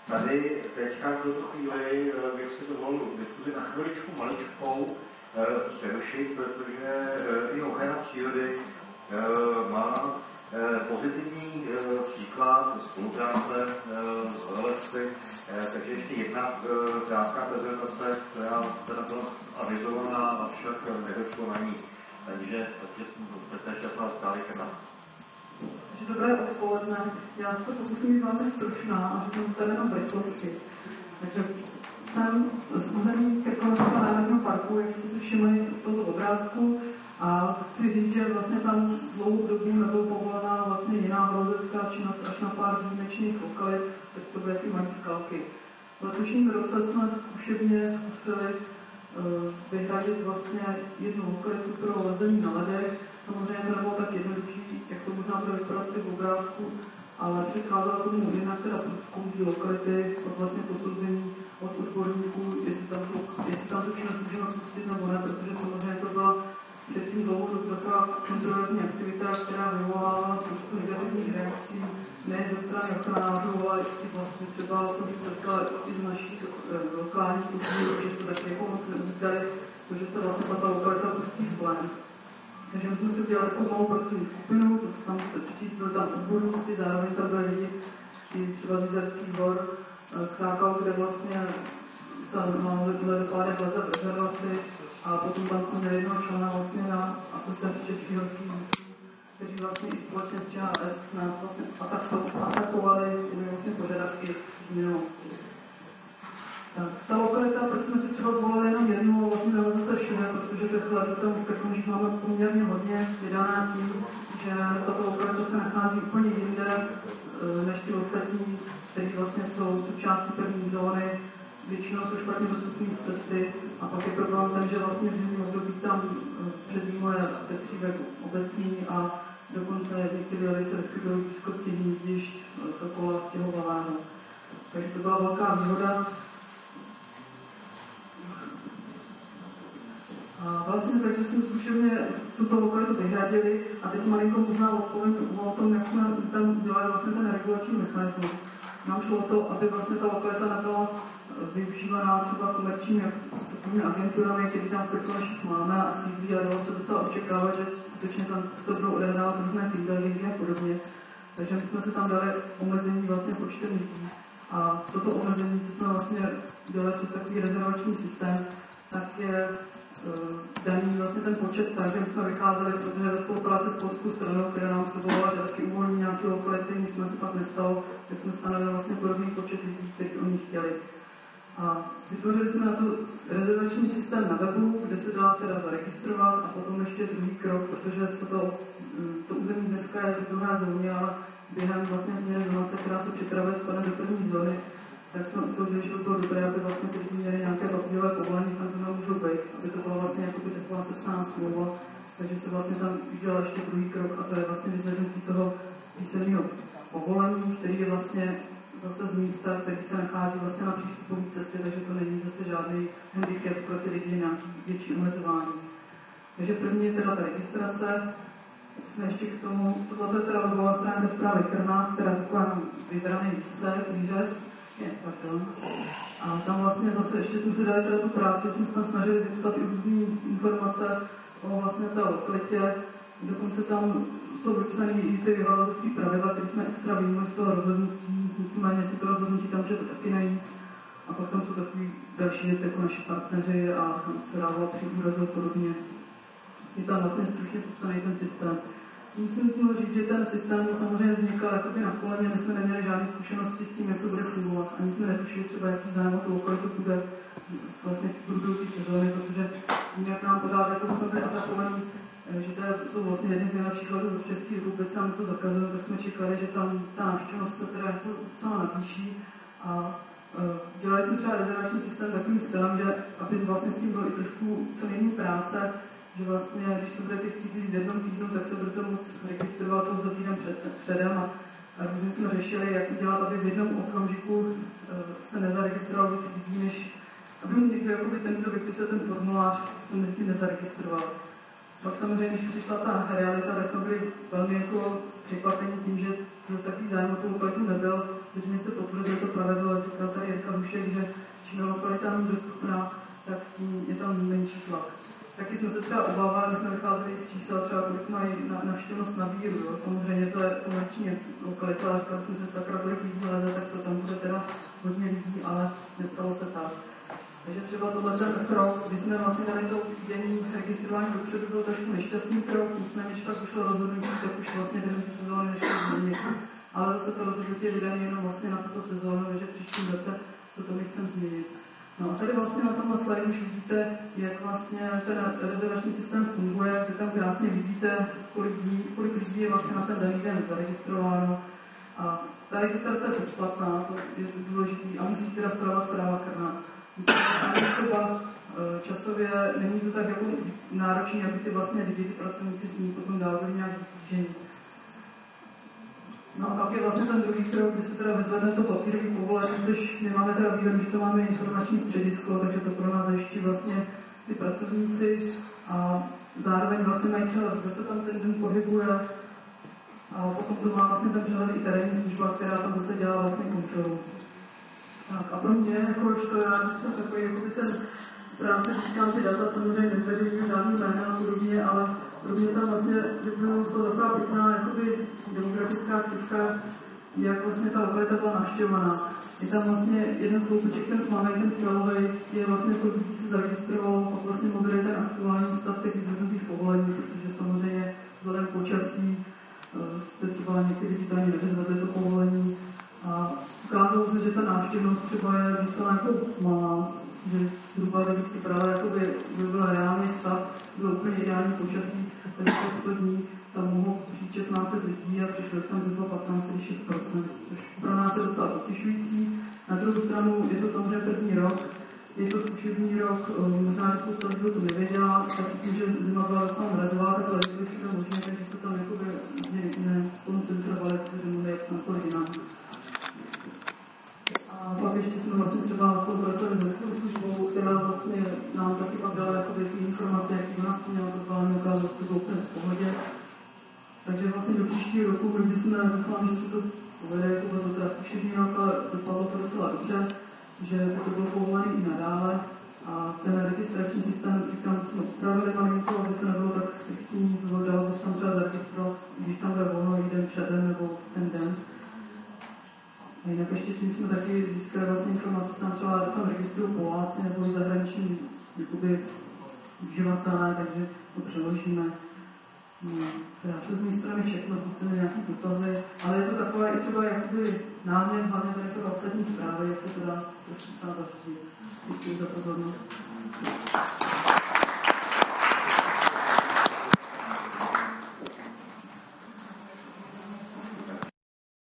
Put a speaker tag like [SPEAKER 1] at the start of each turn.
[SPEAKER 1] Tady teďka v tuto chvíli bych si dovolil diskuzi na chviličku maličkou přerušit, protože i ochrana přírody má pozitivní příklad spolupráce s horolezci, takže ještě jedna krátká prezentace, která byla avizovaná, avšak nedošlo na ní. Takže teď vás stále na.
[SPEAKER 2] Dobré odpoledne. Já se pokusím být velmi stručná a řeknu tady jenom v rychlosti. Takže jsem z území Krkonošského národního parku, jak jste si všimli z toho obrázku, a chci říct, že vlastně tam dlouhou dobu nebyl povolená vlastně jiná horolezecká činnost až na pár výjimečných lokalit, tak to byly ty malé skalky. V letošním roce jsme zkušebně zkusili vyhradit vlastně jednu lokalitu pro lezení na ledech. Samozřejmě to nebylo tak jednoduchý, jak to možná bude vypadat v obrázku, ale přicházela k tomu jinak teda průzkum té lokality, od vlastně posouzení od odborníků, jestli tam tu činnost můžeme pustit nebo ne, protože samozřejmě to byla předtím dlouho taková kontroverzní aktivita, která vyvolávala spoustu negativních reakcí, ne ze strany ochranářů, ale i vlastně třeba jsem se setkala i z naší lokální kultury, že to taky jako moc neuzítali, protože se vlastně ta lokalita pustí v plén. Takže my jsme si udělali takovou malou pracovní skupinu, tam se přečíst, byl tam odborníci, zároveň tam byli lidi, třeba z Jizerských hor, skákal, kde vlastně se byly dopády leze v rezervaci, a potom tam jsme měli jednoho člena vlastně na asociaci Českých horských vůdců, kteří vlastně i společně s ČHS nás vlastně atakovali těmi vlastně požadavky z minulosti. Tak, ta lokalita, proč jsme si třeba zvolili jenom jednu, vlastně nebo zase všude, protože těch let tam v Krkonoších máme poměrně hodně vydaná tím, že tato lokalita se nachází úplně jinde než ty ostatní, které vlastně jsou součástí první zóny, většinou jsou špatně dostupné z cesty a pak je problém ten, že vlastně v zimním období tam přezimuje betřívek obecný a dokonce některé lidi se vyskytují v blízkosti hnízdišť sokola stěhovavého. Takže to byla velká výhoda. A vlastně takže jsme zkušeně tuto lokalitu vyhradili a teď malinko možná odpovím o tom, jak jsme tam dělali vlastně ten regulační mechanismus. Nám šlo o to, aby vlastně ta lokalita nebyla využívaná třeba komerčními agenturami, které tam v Krkonoších máme a sídlí a dalo se docela očekávat, že skutečně tam se budou odehrávat různé feedbacky a podobně. Takže my jsme se tam dali omezení vlastně počtem lidí a toto omezení, co jsme vlastně dělali přes takový rezervační systém, tak je daný vlastně ten počet, takže my jsme vycházeli, protože ve spolupráci s polskou stranou, která nám slibovala, že taky uvolní nějaké lokality, nic jsme se pak nestalo, tak jsme stanovili vlastně podobný počet lidí, kteří oni chtěli. A vytvořili jsme na to rezervační systém na webu, kde se dá teda zaregistrovat a potom ještě druhý krok, protože se to území dneska je v druhé zóně, ale během vlastně změny zonace, která se připravuje spadne do první zóny, tak jsme usoudili, že by bylo dobré, aby vlastně teď měli nějaké papírové povolení, tam to nemůžou být, aby to bylo vlastně jako by taková cestná smlouva, takže se vlastně tam udělal ještě druhý krok a to je vlastně vyzvednutí toho písemného povolení, který je vlastně zase z místa, který se nachází vlastně na přístupové cestě, takže to není zase žádný handicap pro ty lidi, nějaký větší omezování. Takže první je teda ta registrace, jsme ještě k tomu, tohle je teda webová stránka zprávy Krna, která je taková vybraný výřez, a tam vlastně zase ještě jsme si dali teda tu práci, jsme se tam snažili vypsat i různé informace o vlastně té lokalitě, dokonce tam jsou vypsané i ty horolezecké pravidla, které jsme extra vyjmuli z toho rozhodnutí, nicméně si to rozhodnutí tam můžete taky najít. A pak tam jsou takový další věci jako naši partneři a se dávalo při úrazu a podobně. Je tam vlastně stručně popsaný ten systém. Musím chtěl říct, že ten systém samozřejmě vznikal jakoby na koleně, my jsme neměli žádné zkušenosti s tím, jak to bude fungovat. Ani jsme netušili třeba, jaký zájem o tu lokalitu bude vlastně v průběhu té sezóny, protože nějak nám podávat, jako jsme byli atakovaní, že to jsou vlastně jedny z nejlepších letů v České republice a my to zakazujeme, tak jsme čekali, že tam ta návštěvnost se teda jako docela navýší. A dělali jsme třeba rezervační systém takovým stylem, že aby vlastně s tím bylo i trošku co nejméně práce, že vlastně, když se budete chtít v jednom týdnu, tak se budete moct registrovat pouze týden předem a různě jsme řešili, jak udělat, aby v jednom okamžiku se nezaregistroval víc lidí, než aby někdo jakoby ten, kdo vypisuje ten formulář, se mezi tím nezaregistroval. Pak samozřejmě, když přišla ta realita, tak jsme byli velmi jako překvapeni tím, že takový zájem o tu lokalitu nebyl, takže mi se potvrdilo to pravidlo, říkal tady Jirka Dušek, že čím lokalita není dostupná, tak tím je tam menší tlak. Taky jsme se třeba obávali, jsme vycházeli z čísel, třeba kolik mají navštěvnost na víru, jo. Samozřejmě to je komerční lokalita, ale říkali jsme se sakra, kolik lidí leze, tak to tam bude teda hodně lidí, ale nestalo se tak. Takže třeba tohle ten krok, kdy jsme vlastně dali to denní registrování dopředu, byl trošku nešťastný krok, nicméně, než tak ušlo rozhodnutí, tak už vlastně během té sezóny nešlo změnit. Ale zase to rozhodnutí je vydané jenom vlastně na tuto sezónu, takže příštím roce toto my chceme změnit. No a tady vlastně na tomhle slajdu už vidíte, jak vlastně ten rezervační systém funguje, vy tam krásně vidíte, kolik lidí je vlastně na ten daný den zaregistrováno. A ta registrace je bezplatná, to je důležitý a musí teda spravovat správa Krna. Třeba časově není to tak jako náročné, aby ty vlastně lidi, ty pracovníci s ní potom dávali nějaký týžení. No a pak je vlastně ten druhý krok, kdy se teda vyzvedne to papírový povolení, což my máme teda výhodu, že to máme informační středisko, takže to pro nás zajiští vlastně ty pracovníci a zároveň vlastně mají přehled, kdo se tam ten den pohybuje a potom to má vlastně ten přehled i terénní služba, která tam zase dělá vlastně kontrolu. Tak a pro mě, jakožto já jsem takový, jakoby ten správce říkám ty data, samozřejmě nezveřejňuji žádný jména a podobně, ale pro mě tam vlastně vyplynulo taková pěkná jakoby demografická křivka, jak vlastně ta lokalita byla navštěvovaná. Je tam vlastně jeden sloupeček, ten tmavý, ten fialový, je vlastně to, kdy se zaregistrovalo, a vlastně modrý ten aktuální stav těch zvednutých povolení, protože samozřejmě vzhledem počasí jste třeba někdy digitálně nevyzvedli to povolení. A ukázalo se, že ta návštěvnost třeba je docela jako malá, že zhruba vždycky právě jakoby byl reálný stav, byl úplně ideální počasí, takže 100 dní tam mohlo přijít 16 lidí a přišlo tam zhruba 15,6%, což pro nás je docela potěšující. Na druhou stranu je to samozřejmě první rok, je to zkušební rok, možná spousta lidí to nevěděla, tak tím, že zima byla docela mrazová, tak lezli všechno možné, takže se tam jakoby nekoncentrovali, protože mohli jet na kolik jinam. A pak ještě jsme vlastně třeba spolupracovali s Leskou službou, která vlastně nám taky pak dala jakoby ty informace, jaký nás měla to plán ukázat, to bylo úplně v pohodě. Takže vlastně do příštího roku, kdy jsme doufali, že se to povede, jako bylo to teda zkušený rok, ale dopadlo to docela dobře, že to bylo povolené i nadále. A ten registrační systém, říkám, jsme upravili malinko, aby to nebylo tak striktní, dalo se tam třeba zaregistrovat, když tam bude volno jeden předem nebo ten den. A jinak ještě s tím jsme taky získali vlastně informace, tam třeba tam registrují Poláci nebo i zahraniční jakoby uživatelé, takže to přeložíme. Já se z mé strany všechno, zůstane nějaký dotazy, ale je to takové i třeba jakoby námět, hlavně tady to ostatní zprávy, jak se to dá zařídit. Děkuji za pozornost.